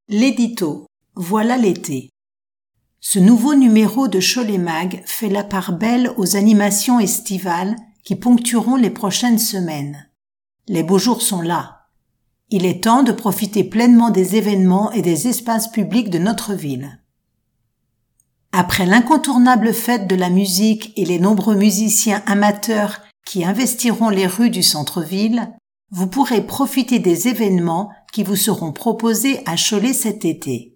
L'édito. Voilà l'été. Ce nouveau numéro de Cholet Mag fait la part belle aux animations estivales qui ponctueront les prochaines semaines. Les beaux jours sont là. Il est temps de profiter pleinement des événements et des espaces publics de notre ville. Après l'incontournable fête de la musique et les nombreux musiciens amateurs qui investiront les rues du centre-ville, vous pourrez profiter des événements qui vous seront proposés à Cholet cet été.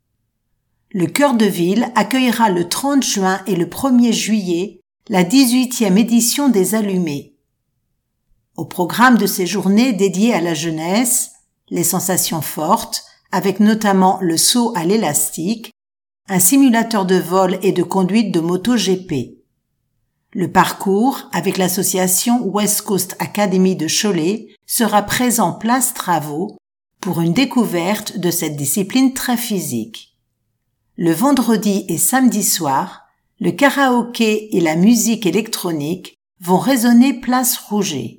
Le Cœur de Ville accueillera le 30 juin et le 1er juillet la 18e édition des Allumés. Au programme de ces journées dédiées à la jeunesse, les sensations fortes, avec notamment le saut à l'élastique, un simulateur de vol et de conduite de moto GP. Le parcours, avec l'association West Coast Academy de Cholet, sera présent place Travaux pour une découverte de cette discipline très physique. Le vendredi et samedi soir, le karaoké et la musique électronique vont résonner place Rouget.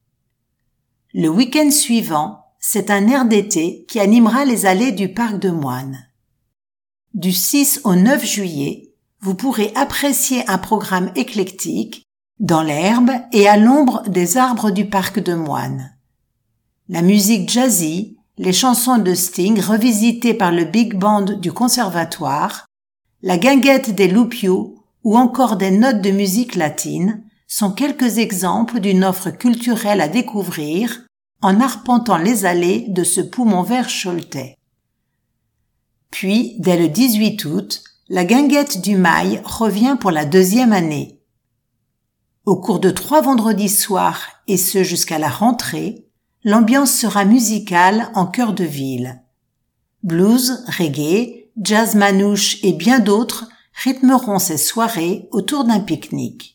Le week-end suivant, c'est un air d'été qui animera les allées du parc de Moine. Du 6 au 9 juillet, vous pourrez apprécier un programme éclectique dans l'herbe et à l'ombre des arbres du parc de Moine. La musique jazzy, les chansons de Sting revisitées par le Big Band du Conservatoire, la guinguette des Loupiaux ou encore des notes de musique latine sont quelques exemples d'une offre culturelle à découvrir en arpentant les allées de ce poumon vert choletais. Puis, dès le 18 août, la guinguette du Mail revient pour la 2e année. Au cours de 3 vendredis soirs, et ce jusqu'à la rentrée, l'ambiance sera musicale en cœur de ville. Blues, reggae, jazz manouche et bien d'autres rythmeront ces soirées autour d'un pique-nique.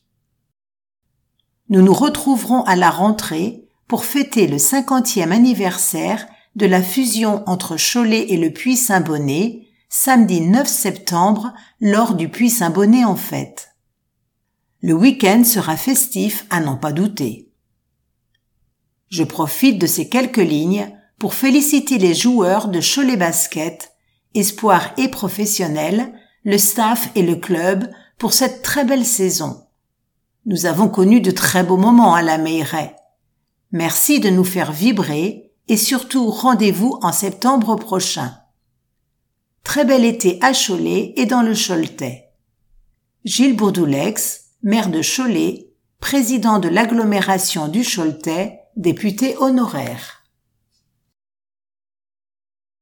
Nous nous retrouverons à la rentrée pour fêter le 50e anniversaire de la fusion entre Cholet et le Puy-Saint-Bonnet, samedi 9 septembre, lors du Puy-Saint-Bonnet en fête. Le week-end sera festif à n'en pas douter. Je profite de ces quelques lignes pour féliciter les joueurs de Cholet Basket, espoirs et professionnels, le staff et le club pour cette très belle saison. Nous avons connu de très beaux moments à la Meilleraie. Merci de nous faire vibrer et surtout rendez-vous en septembre prochain. Très bel été à Cholet et dans le Choletais. Gilles Bourdoulex, maire de Cholet, président de l'agglomération du Choletais, député honoraire.